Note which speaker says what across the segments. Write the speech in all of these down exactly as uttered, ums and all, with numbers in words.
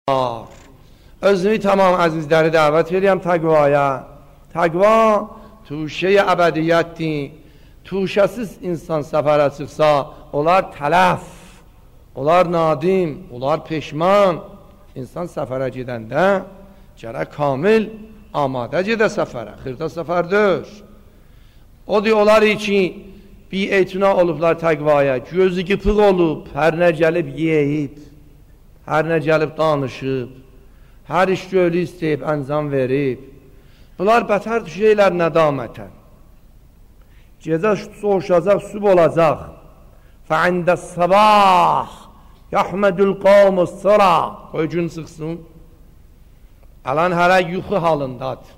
Speaker 1: özümü tamam əzizləri dəvət edirəm təqvaya. Təqva tuşə əbədiyyətdir. Tuşəsiz insan səfərə çıxsa, onlar tələf, onlar nadim, onlar peşman. İnsan səfərə gedəndə gərək kamil amadə gedə səfərə, xırda səfər deyil. O diyorlar ki, bir etina olublar təqvaya, gözü qıpıq olub, hər nə gəlib yeyib, hər nə gəlib danışıb, hər iş gölü istəyib, əncam verib. Bunlar bətər düşəylər nədamətən. Gecə soğuşacaq, süb olacaq. Fəində sabah, yəhmədül qavmus sıra. Qoy gün çıxsın. Alan hərə yuxu halındadır.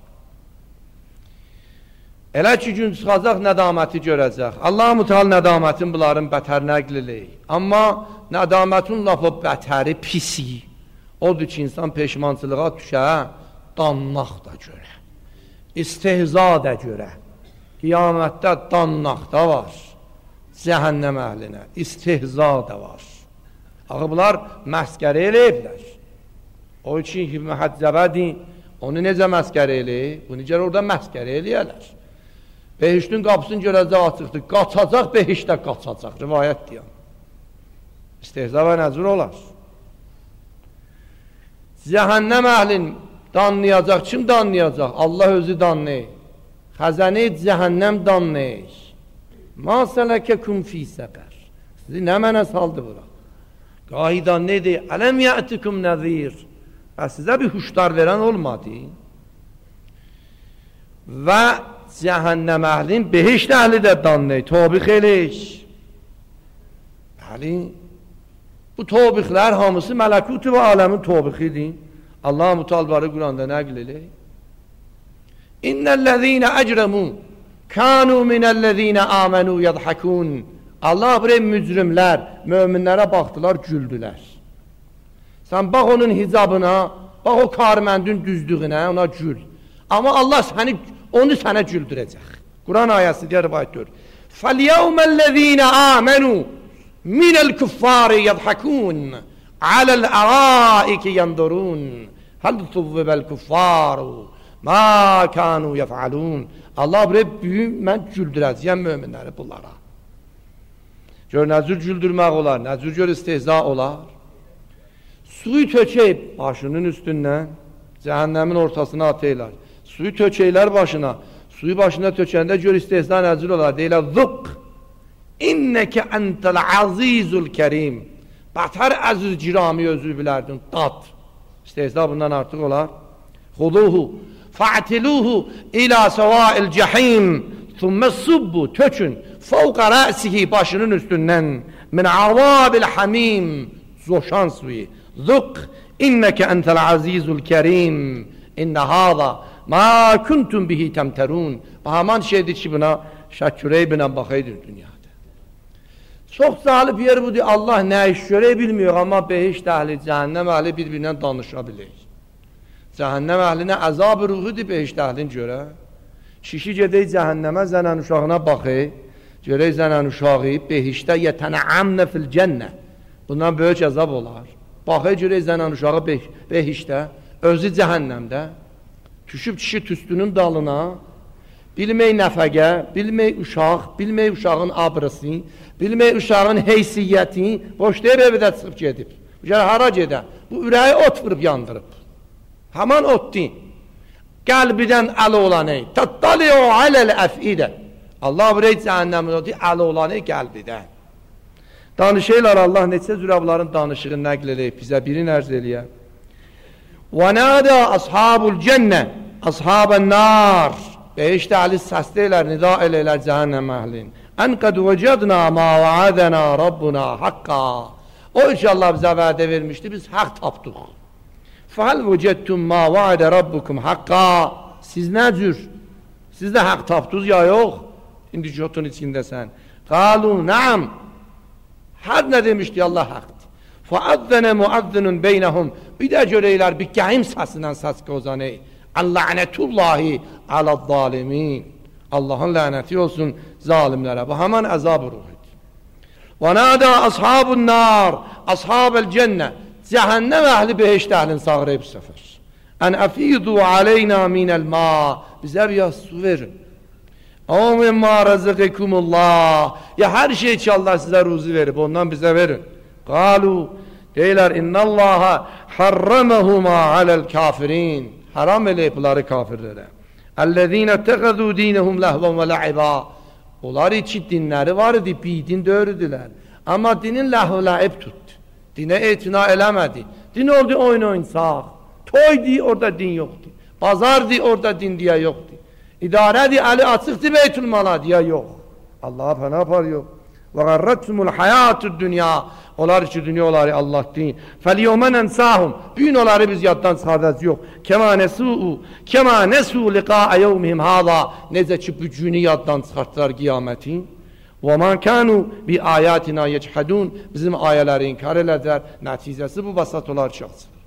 Speaker 1: Elə ki gün çıxacaq, nədaməti görəcək. Allah-u Teala nədamətin bunların bətər nəqlilik. Amma nədamətin lafı bətəri pisi. Odur ki, insan peşmançılığa düşə, danmaq da görə, istehza da görə. Qiyamətdə danmaq da var, cəhənnəm əhlinə, istehza da var. Axı, bunlar məskərə eləyiblər. O için ki, mühəccəbədir, onu necə məskərə eləyib? Bunu gələ orada məskərə eləyərlər. Behiştin qapısını görəcək açıqdır, qaçacaq, behişdə qaçacaq, rivayət deyəm. İstehza və nəzir olar. Cəhənnəm əhlin danlayacaq, kim danlayacaq? Allah özü danlayır. Xəzəni cəhənnəm danlayır. Ma sələkəkum fi səqər. Sizi nə mənə saldı bura? Qahidan nedir? Ələm yətikum nəzir. Və sizə bir huşdar verən olmadı. Və cəhənnəm əhlin behişt əhli də danlayır. Tobiq eləyiş. Bəli. Bu tobiqlər hamısı mələkut və aləmin tobiqidir. Allah-u Teala Quranda nəql eləyir. İnnellezîne ecremû kânû minellezîne âmenû yadhakûn. Allah buraya mücrimlər, möminlərə baxdılar, güldülər. Sən bax onun hicabına, bax o karməndin düzdüğünə, ona gül. Amma Allah səni, onu sənə güldürəcək. Quran ayəsi deyər, rivayət gör. فَالْيَوْمَ آمَنُوا مِنَ الْكُفَّارِ يَضْحَكُونَ عَلَى الْأَرَائِكِ يَنْظُرُونَ هَلْ ثُوِّبَ الْكُفَّارُ مَا كَانُوا يَفْعَلُونَ. Allah buraya büyük, mən güldürəcəyəm möminləri bunlara. Gör, nəzür güldürmək olar, nəzür gör istehza olar. Suyu tökəyib başının üstündən, cəhənnəmin ortasına ataylar. Suyu tökəylər başına, suyu başına tökəndə gör istehza nəzir olar. Deyilər, zıq, innəkə entəl azizul kərim. Bətər əziz cirami özü bilərdin, dat. İstehza bundan artıq olar. Xuduhu, fa'tiluhu ilə səvail cəhim, thumma subbu, tökün, fəvqa rəsihi, başının üstündən, min avabil hamim, zoşan suyu. Zıq, innəkə entəl azizul kərim, innə hada, ma kuntum bihi təmtərun. Bu haman şeydir ki, buna şəkürey binə baxaydır dünyada. Çox zalib yer budur, Allah nə iş görək bilmiyor, amma behişt əhli, cəhənnəm əhli bir-birindən danışa bilir. Cəhənnəm əhlinə əzab-ı ruhudur behişt əhlin görə. Kişi gedək cəhənnəmə, zənən uşağına baxır, görək zənən uşağı behiştə yətənəəmnə fil cənnə. Bundan böyük əzab olar. Baxır, görək zənən uşağı behiştə, özü cəhənnəmdə. Düşüb kişi tüstünün dalına, bilmək nəfəqə, bilmək uşaq, bilmək uşağın abrısı, bilmək uşağın heysiyyəti, boşlayıb evdə çıxıb gedib. Gəl, hara gedə? Bu ürəyi ot vırıb yandırıb. Haman otdi. Qəlbidən əli olanı, tattali o aləl əfidə. Allah buraya cəhənnəmin oti, əli olanı qəlbidən. Danışıylar Allah neçə zürəbların danışığını nəql eləyib, bizə birin ərz eləyər. وَنَادَى أَصْحَابُ الْجَنَّةِ أَصْحَابَ النَّارِ. Behişt əhli səsləyirlər, nida eləyirlər cəhənnəm əhlin. Ən qəd vəcədna ma vəədənə Rabbuna haqqa. O ki Allah bizə vədə vermişdi, biz haqq tapdıq. فَهَلْ vəcədtum ma vəədə Rabbukum haqqa. Siz nə cür? Siz də haqq tapdınız ya yox? İndi jotun içindəsən. Qalu nəam. Hər nə demişdi Allah haqqdır. فَأَذَّنَ مُعَذِّنٌ بَيْنَهُمْ. Bir də görəylər, bir qəhim səsindən səs qozanı. Ən-lənətullahi aləz-zalimin. Allahın lənəti olsun zalimlərə. Bu həman əzab-ı ruhidir. وَنَادَى أَصْحَابُ النَّارِ أَصْحَابَ الْجَنَّةِ. Cəhənnəm əhli behişt əhlini çağırıb bu səfər. Ən əfidu aleyna minəl ma, bizə biraz su verin. O mimma rəziqikumullah, ya hər şey ki Allah sizə ruzi verib, ondan bizə verin. Qalu, deyirlər, innallaha harramahuma aləl kafirin, haram eləyib bunları kafirlərə. Əllezine təqəzu dinəhum ləhvən və lə'iba, onlar için dinləri var idi, bidin döyürdülər. Amma dinin ləhv ləib tutdu, dinə etina eləmədi. Din oldu oyun oyunsaq, toydu orada din yoxdu, bazardı orada din diye yoxdu. İdarədir, əli açıqdır beytülmala deyə yox. Allaha pənah apar yox. Və qarratumul hayatü dünya, onlar ki dünyaları Allah din. Fəl-yevmə nənsahum, bugün onları biz yaddan çıxardacaq yox. Kəmə nəsu'u, kəmə nəsu liqa'a yevmihim hada, necə ki bu günü yaddan çıxartdılar qiyamətin. Və mən kənu bi ayatina yechədun, bizim ayələri inkar elədilər. Nəticəsi bu basat olar şəxsi.